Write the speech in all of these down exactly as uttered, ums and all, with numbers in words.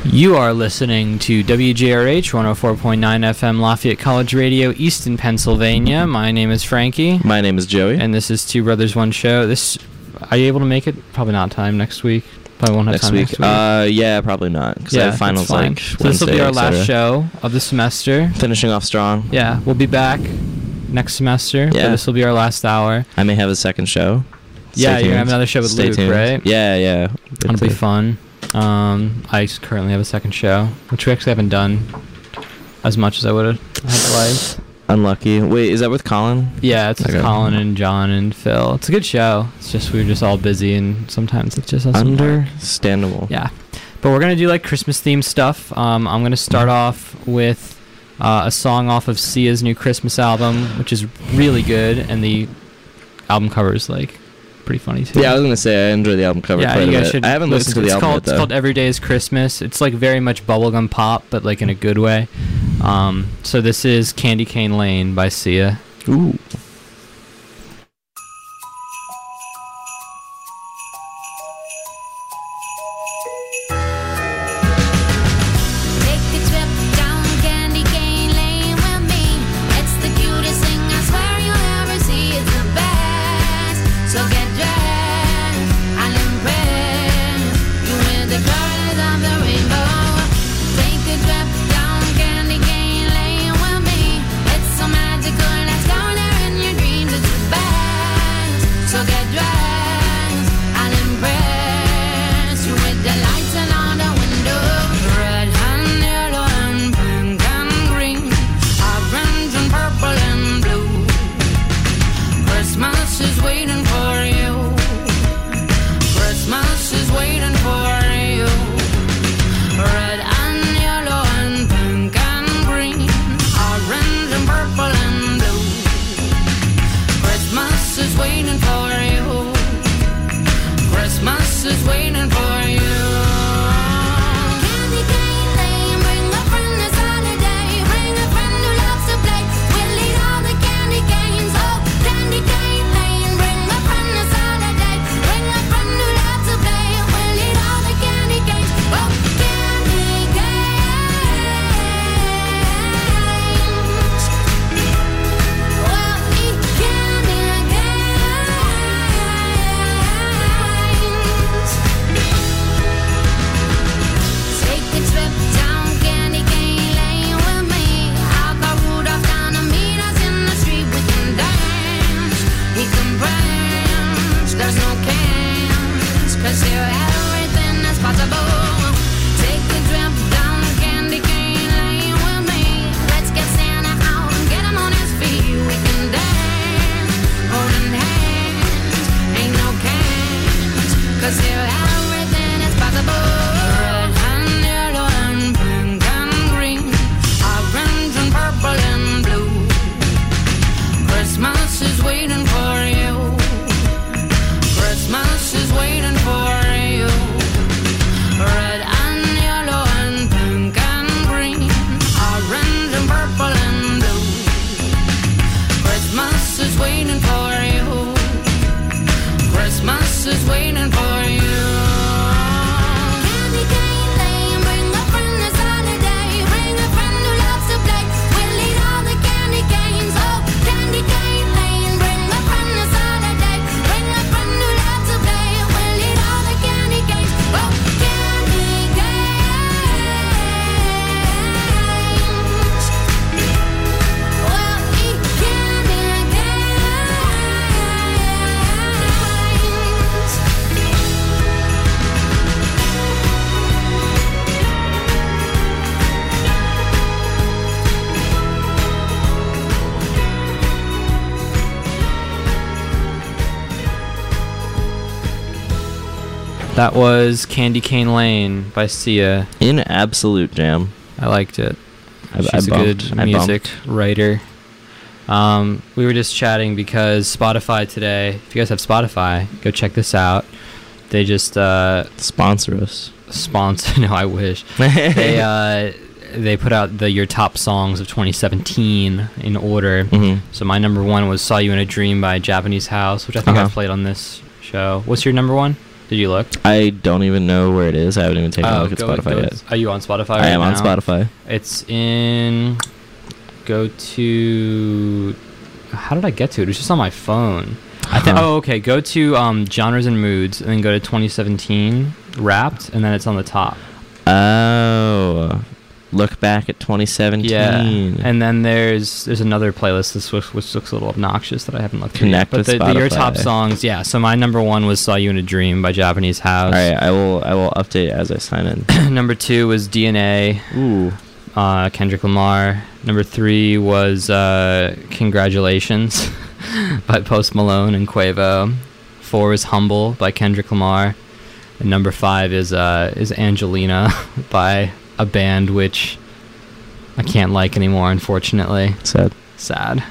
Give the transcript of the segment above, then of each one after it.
You are listening to W J R H one oh four point nine F M Lafayette College Radio, Easton, Pennsylvania. My name is Frankie. My name is Joey. And this is Two Brothers, One Show. This, are you able to make it? Probably not time next week. Probably won't have next time week. next week. Uh, yeah, probably not. Because yeah, I have finals like so Wednesday, this will be our last et cetera. show of the semester. Finishing off strong. Yeah, we'll be back next semester. Yeah. But this will be our last hour. I may have a second show. Stay yeah, tuned. you're going to have another show with Stay Luke, tuned. right? Yeah, yeah. It'll be fun. Um, I currently have a second show, which we actually haven't done as much as I would have had liked. Unlucky. Wait, is that with Colin? Yeah, it's with Okay. Colin and John and Phil. It's a good show. It's just we were just all busy, and sometimes it just doesn't work. Understandable. Yeah, but we're gonna do like Christmas themed stuff. Um, I'm gonna start off with uh, a song off of Sia's new Christmas album, which is really good, and the album cover is like pretty funny too. Yeah, I was gonna say I enjoy the album cover Yeah, quite you a guys bit. should. I haven't it's- listened to the it's album called, yet, though. It's called Every Day is Christmas. It's like very much bubblegum pop, but like in a good way. Um, so this is Candy Cane Lane by Sia. Ooh. Take a trip down Candy Cane Lane with me. It's the cutest thing I swear you'll ever see. It's the best. So get dressed. I'll impress you with the colors of the rainbow. Take a trip down Candy Cane Lane with me. It's so magical. Let's go there in your dreams. It's the best. So get dressed. I'll impress you with the lights and all the windows. Red and yellow and pink and green, orange and purple and blue. Christmas is waiting for you. Christmas is waiting for you. Red and yellow and pink and green, orange and purple and blue. Christmas is waiting for you. Christmas is waiting for you. Candy cane lane, bring a friend this holiday. Bring a friend who loves to play. We'll eat all the candy canes. Oh, candy cane lane, bring a friend this holiday. Bring a friend who loves to play. We'll eat all the candy canes. Oh, candy canes. We'll eat candy canes. Take a trip down Candy Cane Lane with me. I'll go Rudolph down to meet us in the street. We can dance, we can branch. There's no cans, 'cause here everything is possible. Take a trip down Candy Cane Lane with me. Let's get Santa out and get him on his feet. We can dance, holding hands. Ain't no cans, 'cause here everything is possible. Red and yellow and pink and green, orange and purple and blue. Christmas is waiting for you. Christmas is waiting for you. Red and yellow and pink and green, orange and purple and blue. Christmas is waiting for you. Christmas is waiting for you. Candy cane lane, bring a friend this holiday. Bring a friend who loves to play. We'll eat all the candy canes. Oh, candy cane lane, bring a friend this holiday. Bring a friend who loves to play. We'll eat all the candy canes. Oh, candy canes. We'll eat candy canes. That was Candy Cane Lane by Sia. In absolute jam. I liked it. I, She's I a bumped. good I music bumped. writer. Um, we were just chatting because Spotify today, if you guys have Spotify, go check this out. They just uh, Sponsor us. sponsor. No, I wish. they uh, they put out the your top songs of twenty seventeen in order. Mhm. So my number one was "Saw You in a Dream" by Japanese House, which I think Uh-huh. I've played on this show. What's your number one? Did you look? I don't even know where it is. I haven't even taken a Oh, look at go- Spotify go- yet. Are you on Spotify? I right am on now? Spotify. It's in. Go to. How did I get to it? It was just on my phone. I think. Huh. Oh, okay. Go to um, genres and moods, and then go to twenty seventeen Wrapped, and then it's on the top. Oh, look back at twenty seventeen. Yeah. And then there's there's another playlist this which, which looks a little obnoxious that I haven't looked Connect through. with But the, the, your Spotify. top songs, yeah. So my number one was "Saw You in a Dream" by Japanese House. All right, I will. I will update as I sign in. Number two was D N A. Ooh. Uh, Kendrick Lamar. Number three was uh, Congratulations by Post Malone and Quavo. Four is Humble by Kendrick Lamar. And number five is uh, is Angelina by a band which I can't like anymore, unfortunately. Sad. Sad.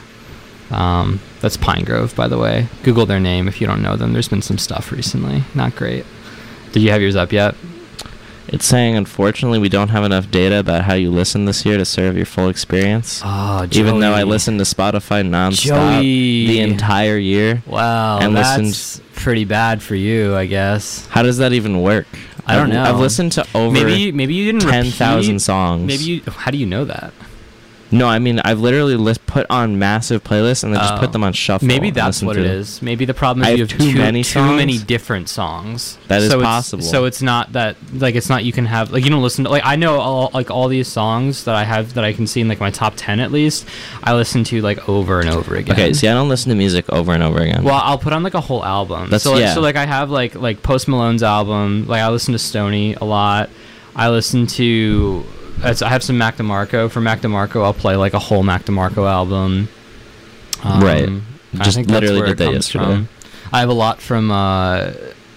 Um, that's Pine Grove, by the way. Google their name if you don't know them. There's been some stuff recently. Not great. Did you have yours up yet? It's saying, unfortunately, we don't have enough data about how you listen this year to serve your full experience. Oh, Joey. Even though I listened to Spotify nonstop Joey. the entire year. Wow, and that's listened- pretty bad for you, I guess. How does that even work? I don't I've- know. I've listened to over Maybe maybe you didn't ten thousand repeat- songs. Maybe you. How do you know that? No, I mean, I've literally list, put on massive playlists and then just Oh. put them on shuffle. Maybe and that's listen what to it them. is. Maybe the problem is I you have have too too many too many songs? different songs. That is so it's- possible. So it's not that like it's not you can have like you don't listen to like I know all like all these songs that I have that I can see in like my top ten at least. I listen to like over and over again. Okay, see, I don't listen to music over and over again. Well, I'll put on like a whole album. That's- so like, yeah. so like I have like like Post Malone's album. Like I listen to Stoney a lot. I listen to. It's, I have some Mac DeMarco. For Mac DeMarco, I'll play like a whole Mac DeMarco album. Um, Right. I Just think that's literally where did it that comes yesterday. from. I have a lot from uh,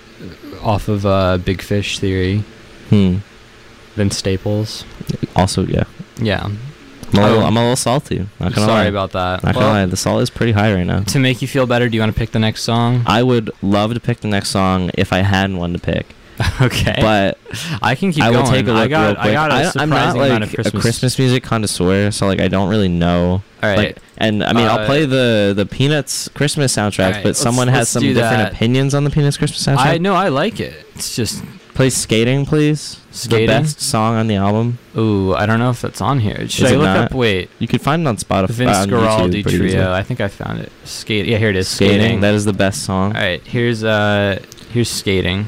off of uh, Big Fish Theory, hmm. Vince Staples. Also, yeah. Yeah. I'm a little, Um, I'm a little salty. Not gonna Sorry lie. about that. Not Well, gonna lie. The salt is pretty high right now. to make you feel better, do you want to pick the next song? I would love to pick the next song if I had one to pick. Okay. But I can keep I will going. take a look I got, real quick. I got a I, surprising I'm not amount like of Christmas. a Christmas music connoisseur, so like I don't really know. All right. Like, and I mean, Uh, I'll play the the Peanuts Christmas soundtrack, All right, but let's- someone let's has some do different that. opinions on the Peanuts Christmas soundtrack. I know I like it. It's just Play Skating, please. Skating? The best song on the album. ooh, I don't know if that's on here. Should Is I it look not? up? Wait, You could find it on Spotify. Vince on Guaraldi YouTube pretty Trio. easily. I think I found it. Skate. Yeah, here it is. Skating. Skating. That is the best song. All right. Here's uh. Here's Skating.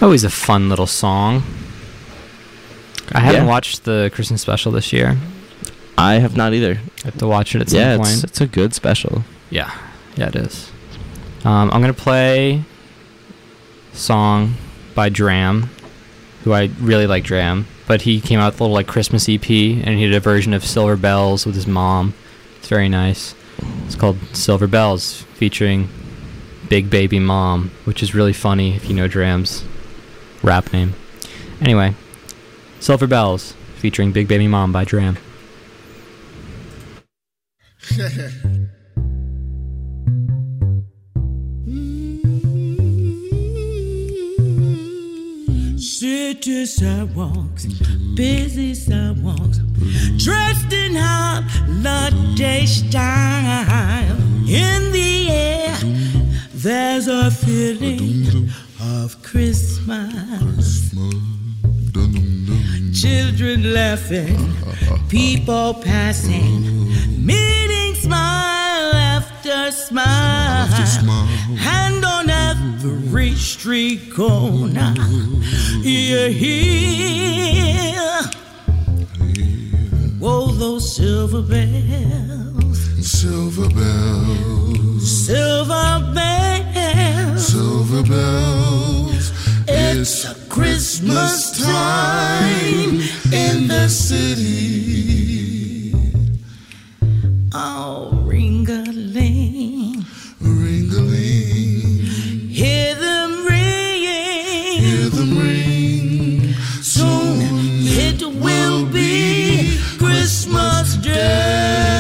Always a fun little song. I haven't Yeah. watched the Christmas special this year. I have not either. I have to watch it at some Yeah, point. it's, it's a good special. Yeah, yeah, it is. Um, I'm gonna play a song by Dram, who I really like Dram, but he came out with a little like Christmas E P, and he did a version of Silver Bells with his mom. It's very nice. It's called Silver Bells, featuring Big Baby Mom, which is really funny if you know Dram's rap name. Anyway, Silver Bells, featuring Big Baby Mom by Dram. City sidewalks, busy sidewalks, dressed in holiday style. In the air, there's a feeling of Christmas. Children laughing, people passing, meeting smile after smile, and on every street corner you hear, whoa, those silver bells, Silver bells, silver bells, silver bells. it's a Christmas time in the city. Oh, ring-a-ling, Ring-a-ling, hear them ringing, hear them ring. soon it will be Christmas Day.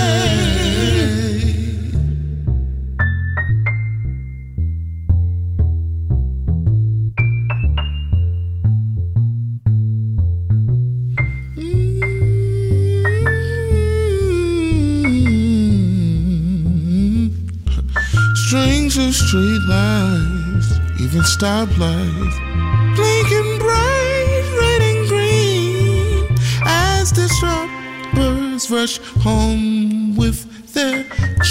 Strings of street lights, even stoplights, blinking bright red and green as the sharp birds rush home with their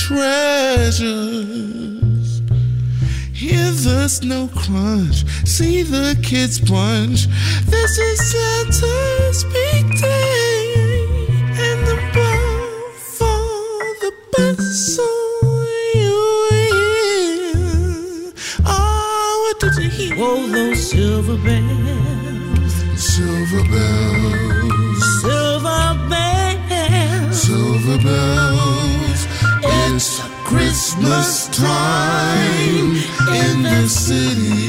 treasures. Hear the snow crunch, see the kids punch. This is Santa's big day, and the bell for the bus. So you hear, oh, what did you hear? Whoa, those silver bells, Silver bells, silver bells, silver bells. It's a Christmas time in the city.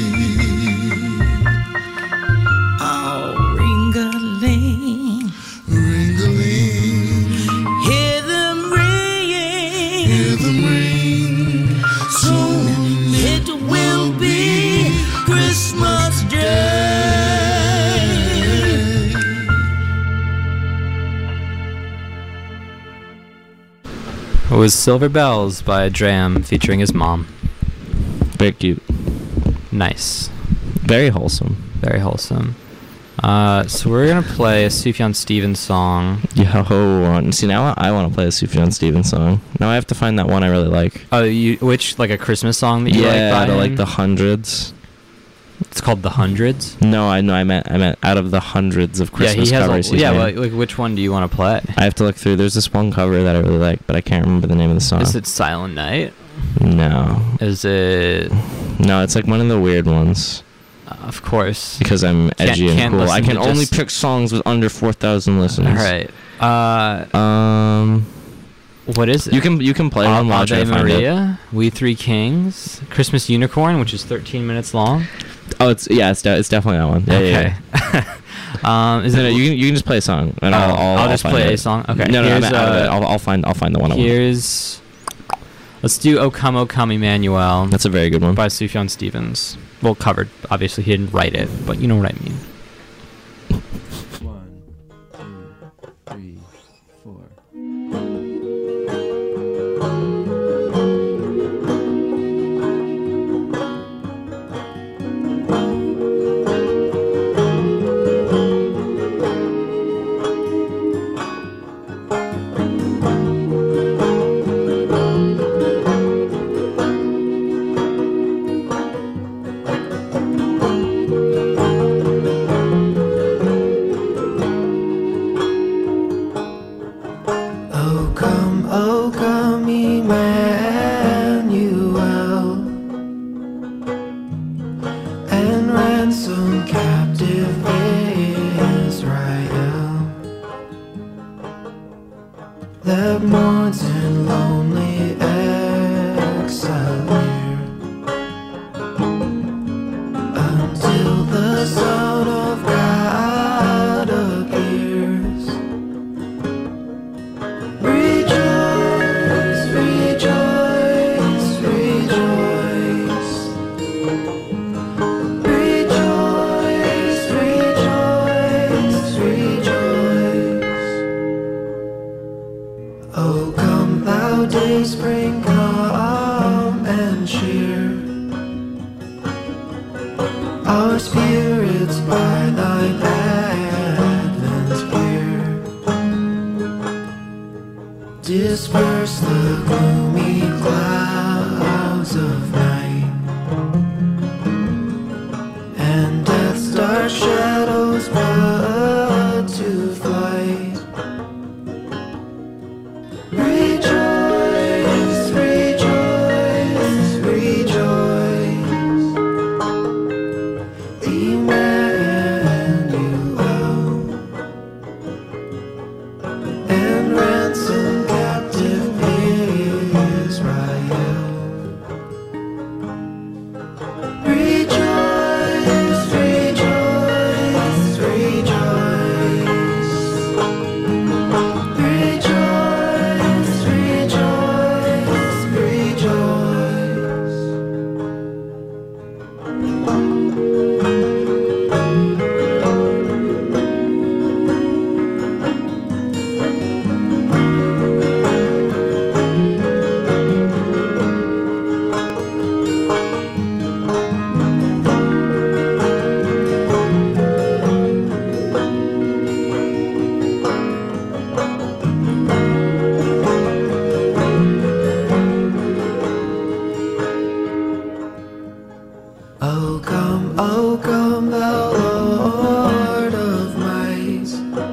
oh, ring-a-ling, Ring-a-ling, hear them ringing, hear them ring. soon it will be Christmas Day. It was Silver Bells by Dram, featuring his mom. Very cute. Nice. Very wholesome. Very wholesome. Uh, so we're gonna play a Sufjan Stevens song. Yo, uh, see now I want to play a Sufjan Stevens song. Now I have to find that one I really like. Oh, you which like a Christmas song that you Yeah, like? out of by like him? the hundreds. It's called The Hundreds. No, I know. I meant I meant out of the hundreds of Christmas yeah, he has. covers. A, he's yeah, made. well, like which one do you want to play? I have to look through. There's this one cover that I really like, but I can't remember the name of the song. Is it Silent Night? No, Is it? no, it's like one of the weird ones. Uh, of course. Because I'm Can't- edgy and can't cool. I listen can to only just- pick songs with under four thousand listens. All right. Uh, Um, what is it? you can you can play one while I try Ave to find it. Maria, We Three Kings, Christmas Unicorn, which is thirteen minutes long. Oh, it's yeah, it's de- it's definitely that one. Yeah, okay. yeah, yeah. um, is No, it? no, you can you can just play a song, and Oh, I'll, I'll I'll just find play it. a song? Okay, No, no, here's, I'm out of it. uh, I'll I'll find I'll find the one I want. Here's. Let's do O Come, O Come, Emmanuel That's a very good one. by Sufjan Stevens. Well, covered. Obviously, he didn't write it, but you know what I mean. One, two, three, four. Oh come, oh come, Emmanuel, and ransom captive Israel that mourns in lonely exile here, until the Son of God appears. Rejoice, rejoice, rejoice. Rejoice, rejoice, rejoice. Oh, come thou day spring, come and cheer our spirits by thine advent here. Disperse the gloomy clouds of night, and death's dark shadows put to flight. Rejoice, rejoice, rejoice. Emmanuel, and ransom captive Israel. Rejoice, rejoice, rejoice. Rejoice, rejoice, rejoice. Oh come, oh come, thou Lord of might,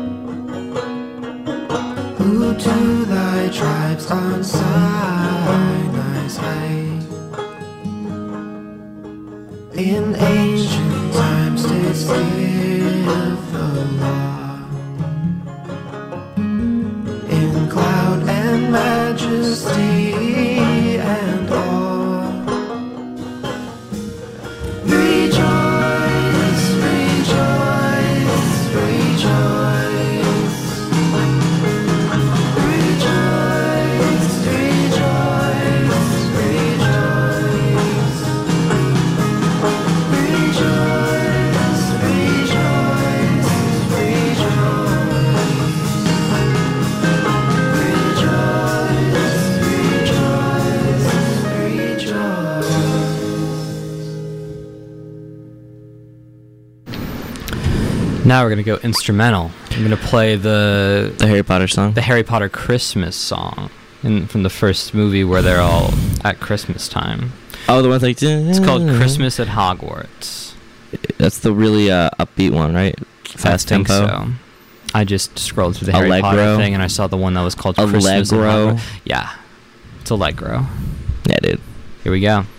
who to thy tribes on Sinai's height in ancient times didst give the law, in cloud and majesty and awe. Rejoice, rejoice, rejoice. Rejoice, rejoice, rejoice. Rejoice, rejoice, rejoice. Rejoice, rejoice, rejoice. Now we're gonna go instrumental. I'm gonna play the The Harry Potter song. the Harry Potter Christmas song in, from the first movie where they're all at Christmas time. Oh, the one like. It's called Christmas at Hogwarts. That's the really uh, upbeat one, right? Fast I think tempo. so. I just scrolled through the Harry Potter Allegro. thing and I saw the one that was called Christmas at Allegro. Hogwarts. Yeah, it's Allegro. Yeah, dude. Here we go.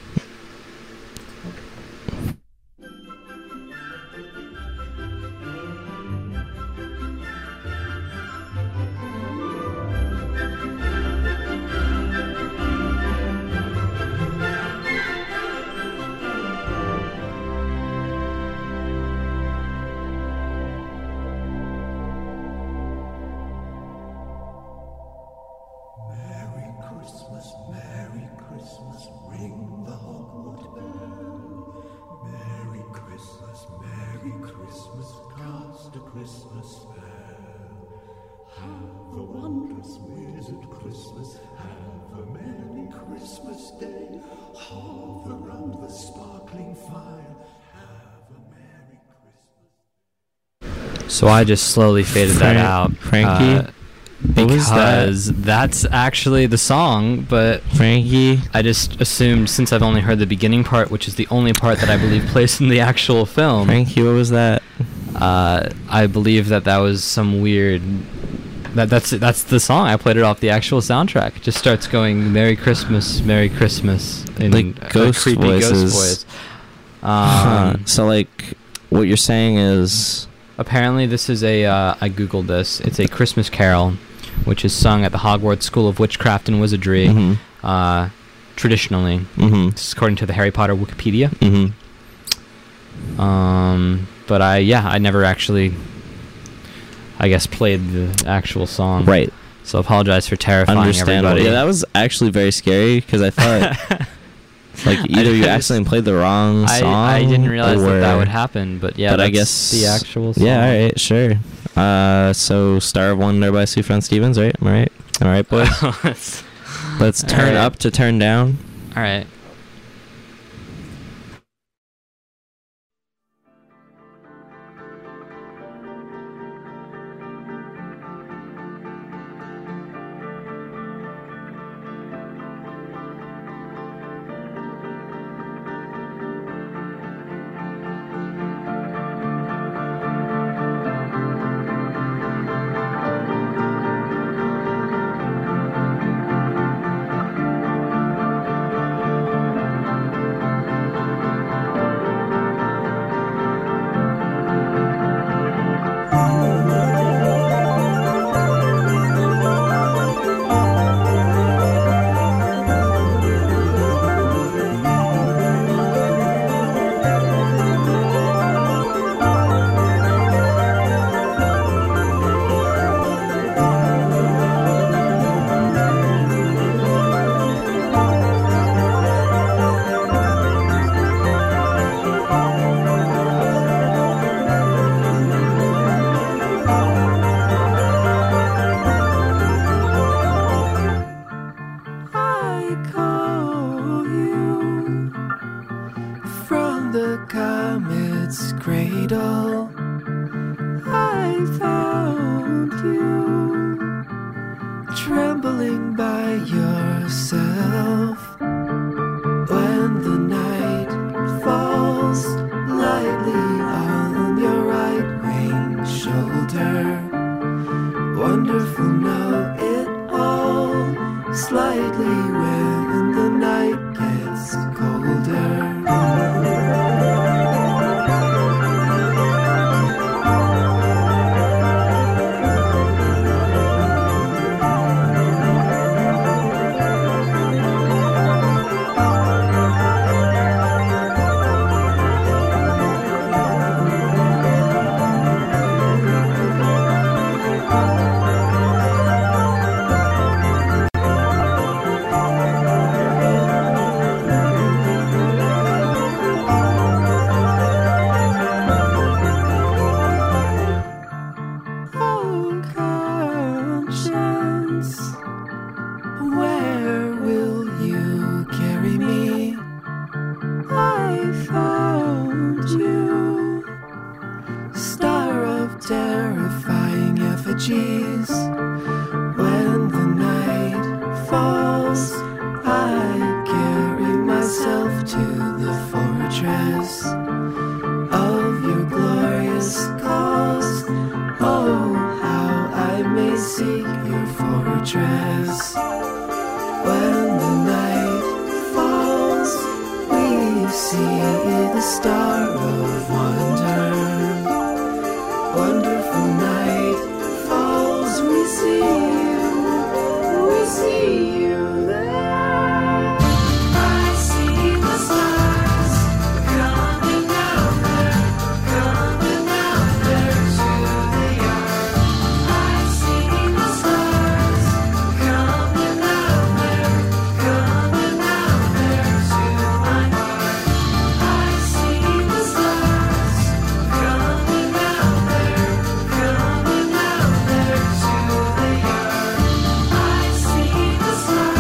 Merry Christmas, Merry Christmas, ring the Hogwarts bell. Merry Christmas, Merry Christmas, cast a Christmas spell. Have a wondrous wizard Christmas, have a merry Christmas day. Hover round the sparkling fire, have a merry Christmas. So I just slowly faded that Frank- out. Frankie? uh, What was that? because that's actually the song, but Frankie. I just assumed since I've only heard the beginning part, which is the only part that I believe plays in the actual film. Frankie, what was that? Uh, I believe that that was some weird that that's that's the song. I played it off the actual soundtrack. It just starts going "Merry Christmas, Merry Christmas" in Like a ghost creepy voices. ghost voice. Um, Huh. So like, what you're saying is, Apparently, this is a. Uh, I googled this. It's a Christmas carol, which is sung at the Hogwarts School of Witchcraft and Wizardry. Mhm. Uh, traditionally, mm-hmm, this is according to the Harry Potter Wikipedia. mm-hmm. Um, but I yeah, I never actually, I guess, played the actual song. Right. So apologize for terrifying Understandable. everybody. Yeah, that was actually very scary because I thought like either you I just- accidentally played the wrong I, song. I didn't realize that that or- would happen, but yeah, but I that's guess the actual song. Yeah, all right, sure. Uh, so Star of Wonder by Sufjan Stevens, right? Am I right? All right, boys. Let's- Let's all turn right. up to turn down. All right. I call you from the comet's cradle. I found you trembling by yourself when the night falls lightly on your right wing shoulder. Wonderful, know it all slightly when the night gets colder. Oh, conscience, where will you carry me? I found you, star of terrifying effigies. When the night falls, I carry myself to the fortress of your glorious cause. Oh, how I may seek your fortress. When the night falls, we see the star of wonder. Wonderful night falls, we see you, we see you there. I see the stars coming down there, coming down there to the yard. I see the stars coming down there, coming down there to my heart. I see the stars coming down there, coming down there to the yard. I see the stars.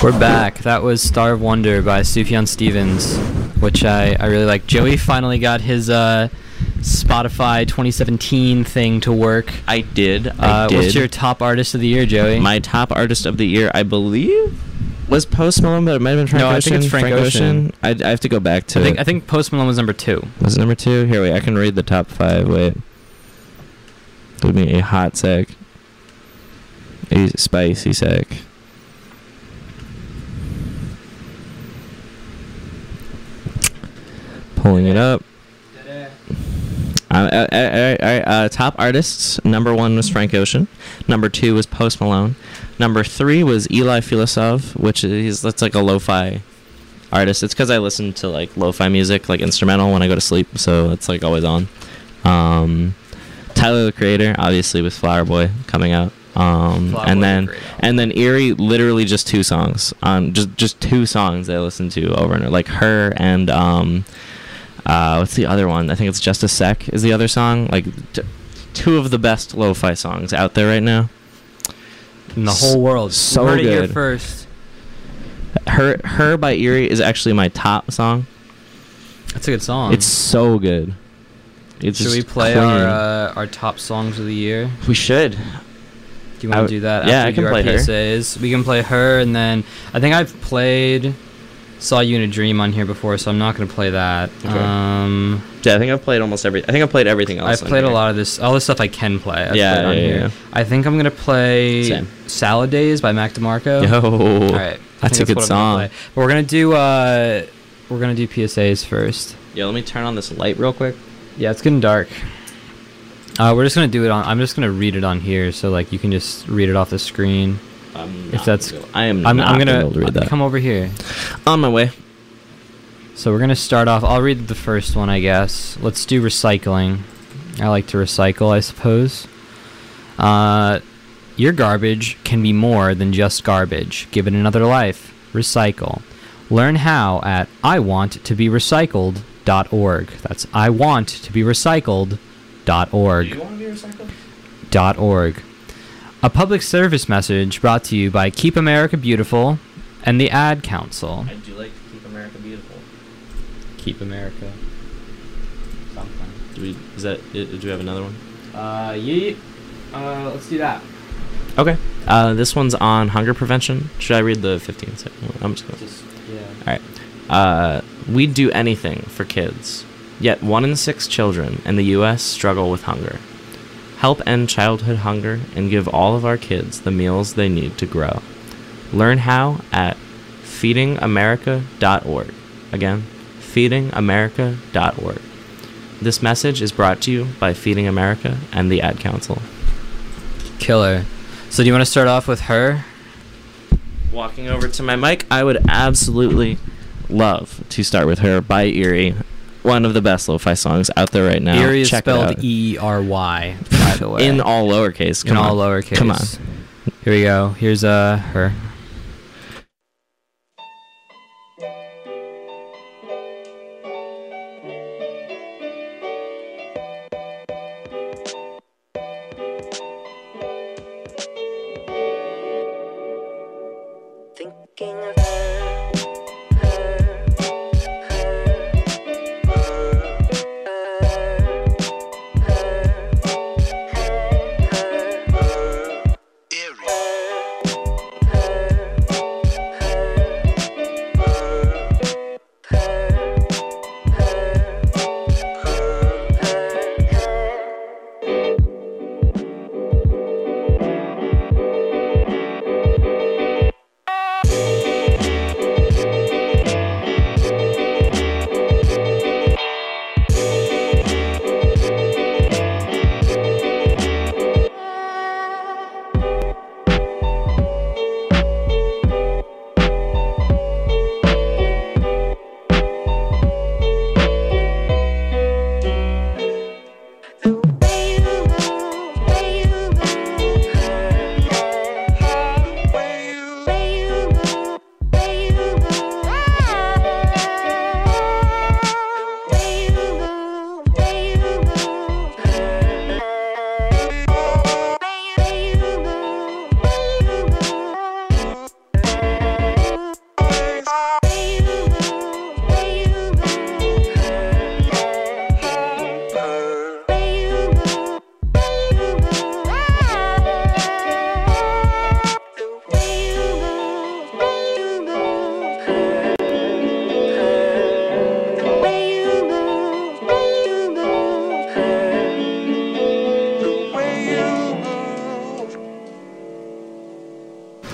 We're back. That was Star of Wonder by Sufjan Stevens, which I, I really like. Joey finally got his uh, Spotify twenty seventeen thing to work. I did. I Uh, did. what's your top artist of the year, Joey? My top artist of the year, I believe, was Post Malone, but it might have been Frank No, I Ocean. think it's Frank Ocean. I, I have to go back to I think it. I think Post Malone was number two. Was it number two? Here, wait, I can read the top five. Wait. Give me a hot sec. A spicy sec. Pulling it up. Uh, uh, uh, uh, uh, top artists. Number one was Frank Ocean. Number two was Post Malone. Number three was Eli Filosof, which is that's like a lo-fi artist. It's because I listen to like lo-fi music, like instrumental, when I go to sleep, so it's like always on. Um, Tyler the Creator, obviously, with Flower Boy coming out. Um, Flower and Boy's a then great album. and then Eerie, literally just two songs. Um, just just two songs that I listen to over and over, like Her and um. Uh, what's the other one? I think it's Just a Sec is the other song. Like, t- two of the best lo-fi songs out there right now. In the whole world. So You heard it here good. first. Her Her by Eerie is actually my top song. That's a good song. It's so good. It's Should we just play clean. our uh, our top songs of the year? We should. Do you I want w- to do that? yeah, after I we can do our play Her. P S As? We can play Her, and then I think I've played Saw You in a Dream on here before, so I'm not going to play that. Okay. Um, Yeah, I think I've played almost every. I think I've played everything else. I've played a lot of this, all the stuff I can play. I've Yeah, played on yeah, here. yeah. I think I'm going to play Same. Salad Days by Mac DeMarco. Yo, All right. I that's a think good what I'm gonna song. play. But we're going to do uh, we're going to do P S As first. Yo, let me turn on this light real quick. Yeah, it's getting dark. Uh, we're just gonna do it on. I'm just gonna read it on here, so like you can just read it off the screen. I'm If not that's- gonna be able- I am I'm, not I'm gonna, gonna be able to read that. come over here. On my way. So we're gonna start off. I'll read the first one, I guess. Let's do recycling. I like to recycle, I suppose. Uh, your garbage can be more than just garbage. Give it another life. Recycle. Learn how at I want to be recycled dot org. That's I want to be recycled dot org. want to be recycled? Dot org. A public service message brought to you by Keep America Beautiful and the Ad Council. I do like to keep America beautiful. Keep America. Something. Do we? Is that? i- Do we have another one? Uh, yeet. Uh, let's do that. Okay. Uh, this one's on hunger prevention. Should I read the fifteen second one? I'm just gonna. Just, yeah. All right. Uh, we'd do anything for kids. Yet one in six children in the U S struggle with hunger. Help end childhood hunger and give all of our kids the meals they need to grow. Learn how at feeding america dot org. Again, feeding america dot org. This message is brought to you by Feeding America and the Ad Council. Killer. So do you want to start off with Her? Walking over to my mic, I would absolutely love to start with Her by Eerie. One of the best lo-fi songs out there right now. Eerie is Check it spelled out. E R Y, by the way. In all lowercase. In Come all on. lowercase. Come on. Here we go. Here's uh Her. Thinking of her, her, her, her, her, her, her, her.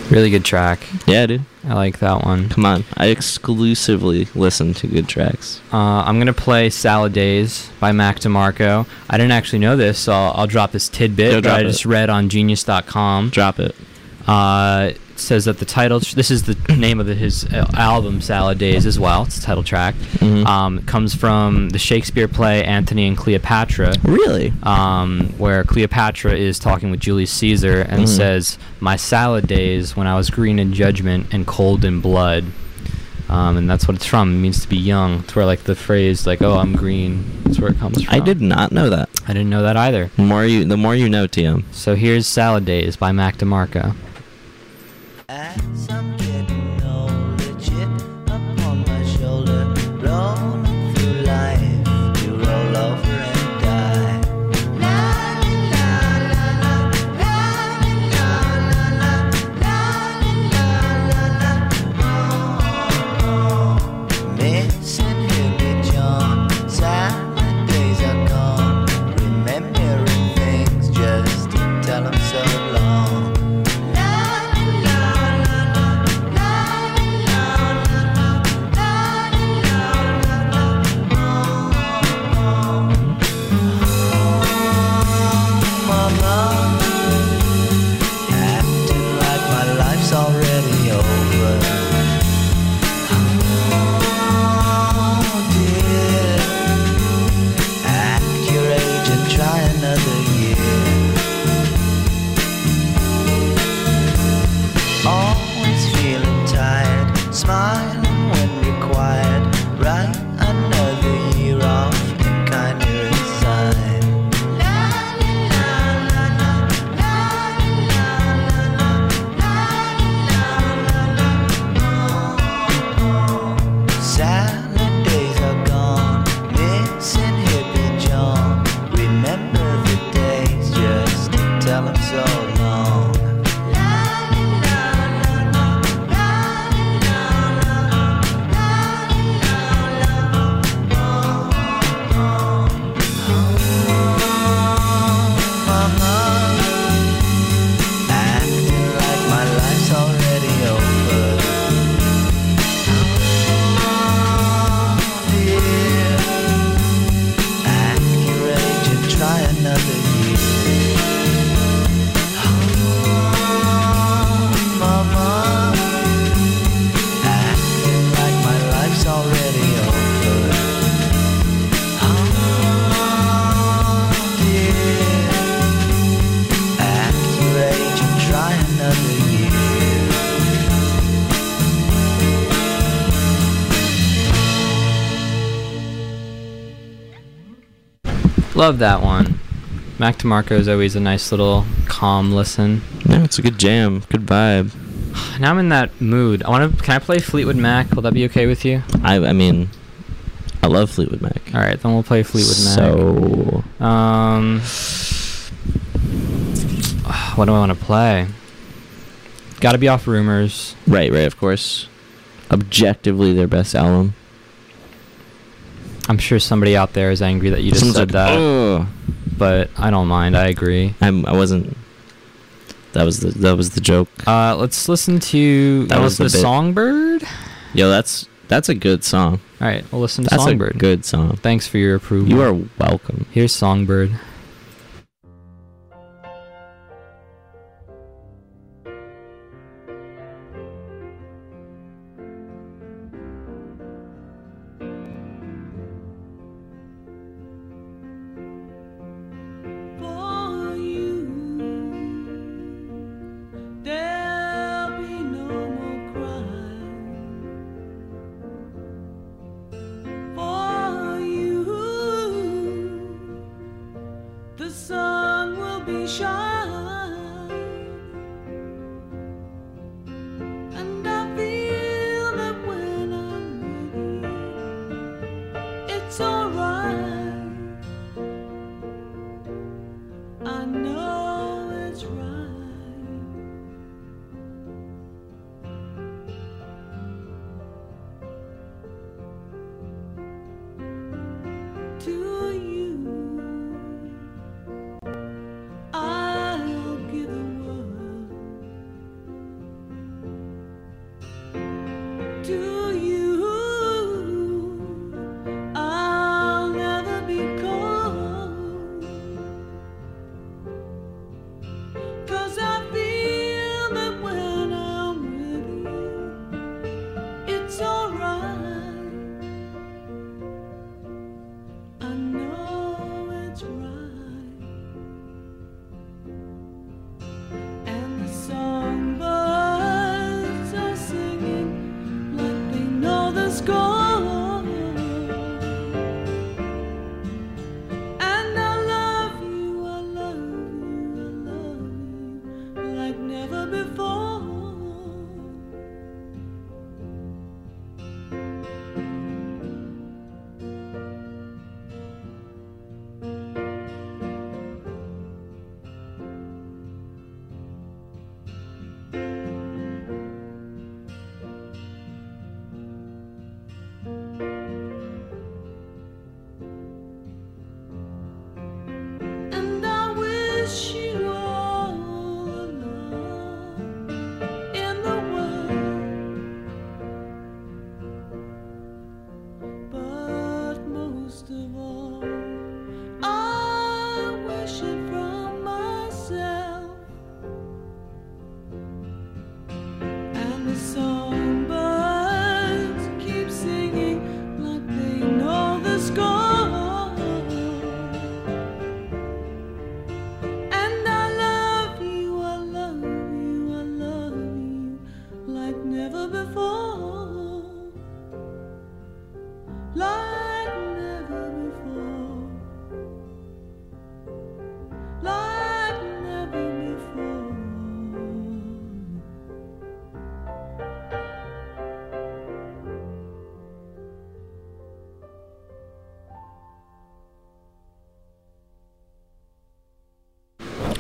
Really good track. Yeah, dude. I like that one. Come on. I exclusively listen to good tracks. Uh, I'm going to play Salad Days by Mac DeMarco. I didn't actually know this, so I'll, I'll drop this tidbit Go that drop I it. just read on genius dot com. Drop it. Uh, it says that the title, this is the name of the, his uh, album, Salad Days, as well. It's the title track. Mhm. Um, comes from the Shakespeare play Antony and Cleopatra, Really? um, where Cleopatra is talking with Julius Caesar and Mhm. says, "My salad days when I was green in judgment and cold in blood." Um, and that's what it's from. It means to be young. It's where like the phrase like, "Oh, I'm green." That's where it comes from. I did not know that. I didn't know that either. The more you, the more you know, T M. So here's Salad Days by Mac DeMarco. As I'm getting older, chip upon my shoulder, rolling through life, you roll over and die. La la la la, la la la la, la la la la. Missing Hippie John, salad days are gone, remembering things just to tell 'em so long. Acting like my life's already over. Oh dear, act your age and try another year. Always feeling tired, smiling when required. Write another year off and kinda resign. Salad days are gone, missing Hippie John. Remember the days just to tell 'em so long. Acting like my life's already over. Dear, act your age and try another year. Mama, acting like my life's already over. Dear, act your age and try another year. Love that one. Mac DeMarco is always a nice little calm listen. No, it's a good jam. Good vibe. Now I'm in that mood. I want to. Can I play Fleetwood Mac? Will that be okay with you? I, I mean, I love Fleetwood Mac. All right, then we'll play Fleetwood Mac. So, Um, what do I want to play? Got to be off Rumors. right, right, of course. Objectively, their best album. I'm sure somebody out there is angry that you just Someone's said like, that, "Oh." but I don't mind. I agree. I'm. I wasn't. That was the. That was the joke. Uh, let's listen to. That That was was the the bit. Songbird. Yo, that's that's a good song. All right, we'll listen to That's Songbird. a good song. Thanks for your approval. You are welcome. Here's Songbird. For you, there'll be no more crying. For you, the sun will be shining, and I feel that when I'm ready, it's alright. I know it's right. To you, I'll give the world.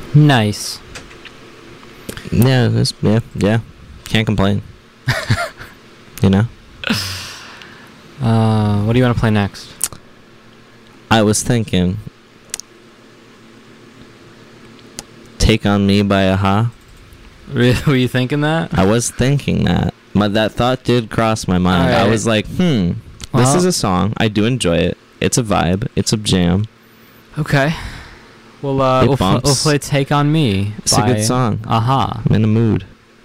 Nice. Yeah, this, yeah, yeah. Can't complain. You know? Uh, what do you want to play next? I was thinking Take On Me by Aha. Really? Were you thinking that? I was thinking that. But that thought did cross my mind. I Alright. was like, hmm, this Well- is a song. I do enjoy it. It's a vibe. It's a jam. Okay. Well, uh, It we'll, pl- we'll bumps. play Take On Me. It's a good by song. Aha. I'm in a mood.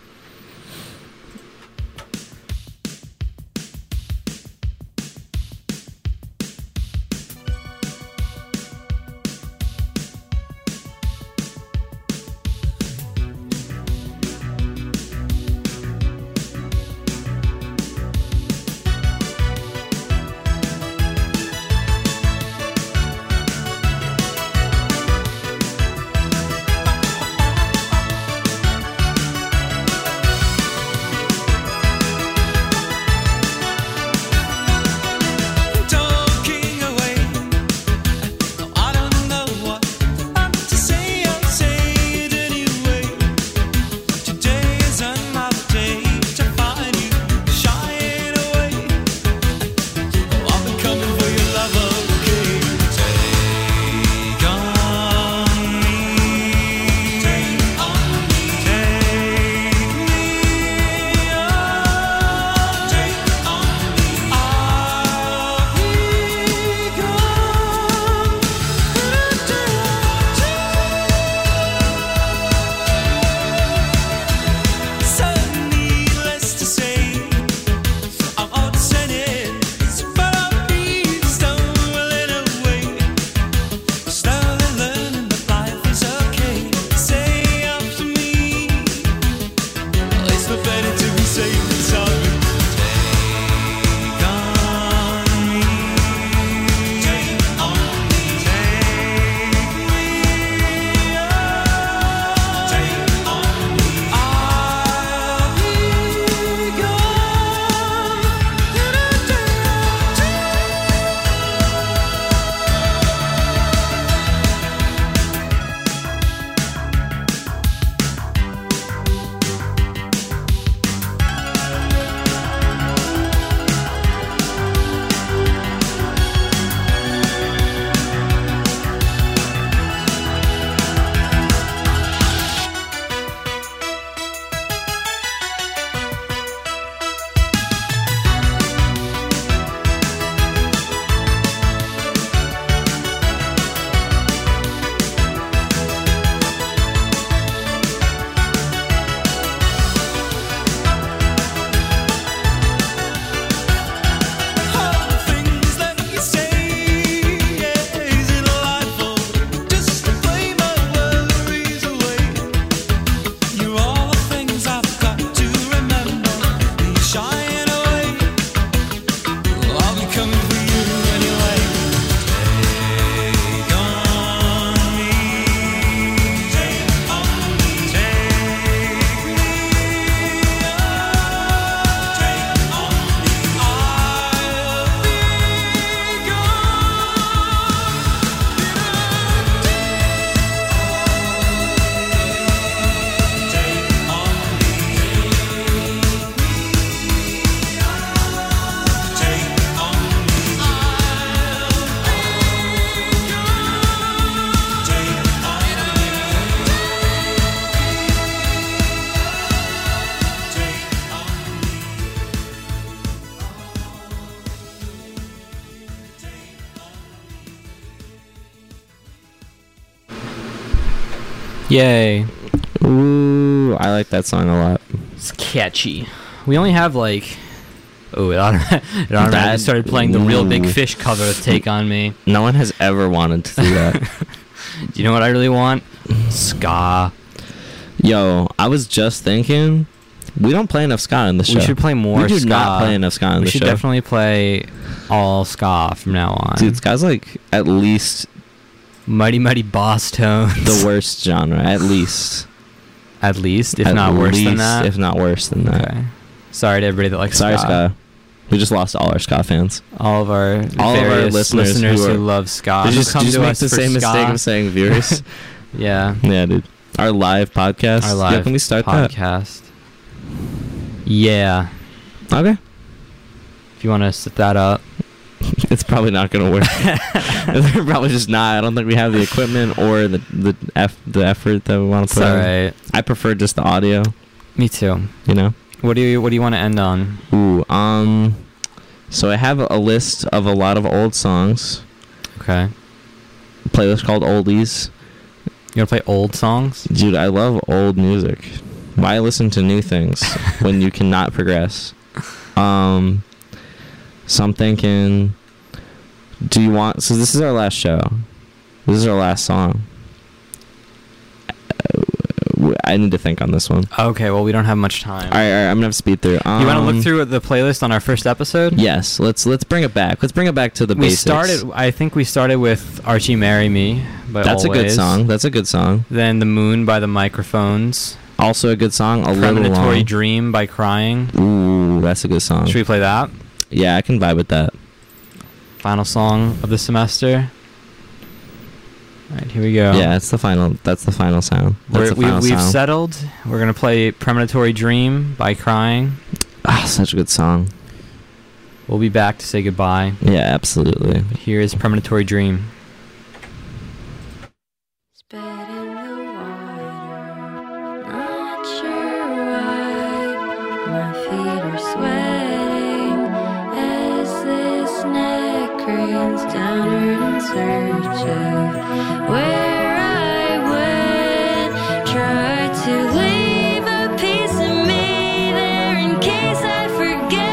Talking away, I don't know what to say. I'll say it anyway. Today is another day to find you shying away. I've been coming for your love, okay? Take on me, take on me, take me on, take on me. I'll be gone. So needless to say, I'm upset, but I'll be stolen away. Slowly learning that life is okay. Say after me, it's no better to be safe than sorry. Take on me, take on me, take me on, take on me. I'll be all the things that you say. Is it delightful just to play my worries away? You're all the things I've got to remember. Be shying away. I'll be coming for you anyway. Take on me, take on me, take me on, take on me. I'll be gone. Take on me, take on me. Yay. Ooh, I like that song a lot. It's catchy. We only have like. Oh, it, autom- it automatically That- started playing the Real Big Ooh. Fish cover of Take On Me. No one has ever wanted to do that. Do you know what I really want? Ska. Yo, I was just thinking, we don't play enough ska in the show. We should play more We do ska. not play enough ska in We the should show. definitely play all ska from now on. Dude, ska's like at least Mighty Mighty Boss Tones. the worst genre, at least. At least, if At not worse than least, that. If not worse than that. Okay. Sorry to everybody that likes Sorry, ska. ska. We just lost all our ska fans. All of our All of our various listeners listeners, who who, are- love ska. Did who you just, come did you to make us the for same ska. mistake of saying viewers? Yeah. Yeah, dude. Our live podcast. Our live yeah, can we start podcast. Yeah. that? Okay. If you want to set that up. It's probably not going to work. They're probably just not. I don't think we have the equipment or the the, eff- the effort that we want to It's put in. alright. I prefer just the audio, Me too. you know? What do you What do you want to end on? Ooh, um... So I have a list of a lot of old songs. Okay. A playlist called Oldies. You want to play old songs? Dude, I love old music. Why listen to new things when you cannot progress? Um... So I'm thinking, do you want... So this is our last show. This is our last song. Uh, I need to think on this one. Okay, well, we don't have much time. All right, all right, I'm going to have to speed through. Um, You want to look through the playlist on our first episode? Yes, let's let's bring it back. Let's bring it back to the We basics. started, I think we started with Archie Marry Me by That's a good Always. song. That's a good song. Then The Moon by The Microphones. Also a good song. A little Premonitory long. Dream by Crying. Ooh, that's a good song. Should we play that? Yeah, I can vibe with that. Final song of the semester. All right, here we go. Yeah, it's the final. That's the final sound. That's We're, the we, final we've sound. settled. We're going to play Premonitory Dream by Crying. Ah, such a good song. We'll be back to say goodbye. Yeah, absolutely. Here is Premonitory Dream. Spit in the water, not sure why. My feet are sweating as this neck cranes downward in search of where I went. Try to leave a piece of me there in case I forget.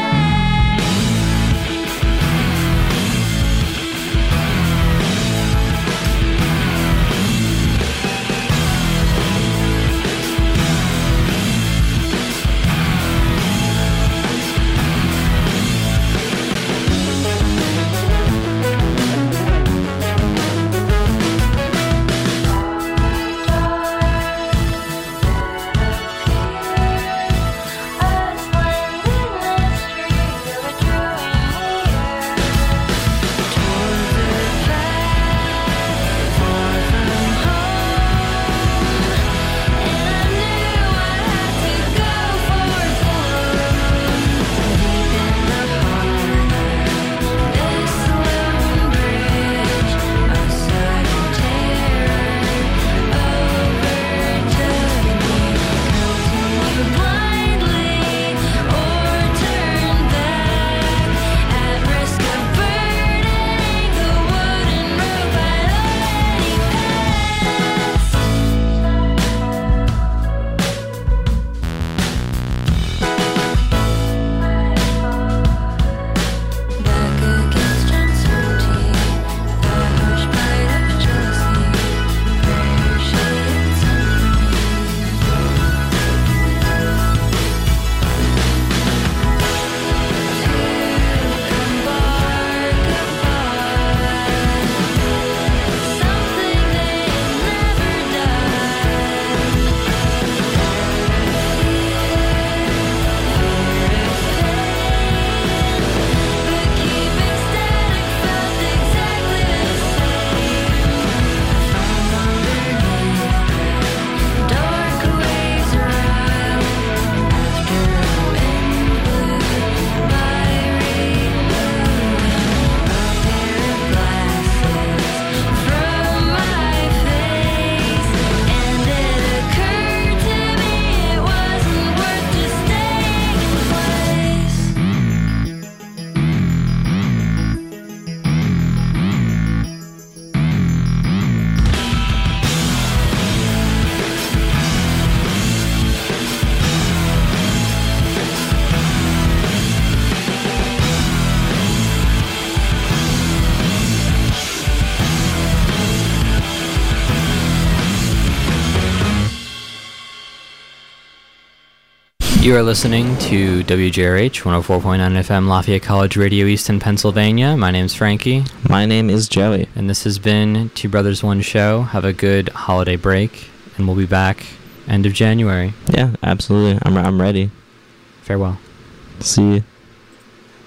You are listening to W J R H one oh four point nine F M Lafayette College Radio, Easton, Pennsylvania. My name's Frankie. My name is Joey. And this has been Two Brothers One Show. Have a good holiday break, and we'll be back end of January. Yeah, absolutely. I'm I'm ready. Farewell. See you.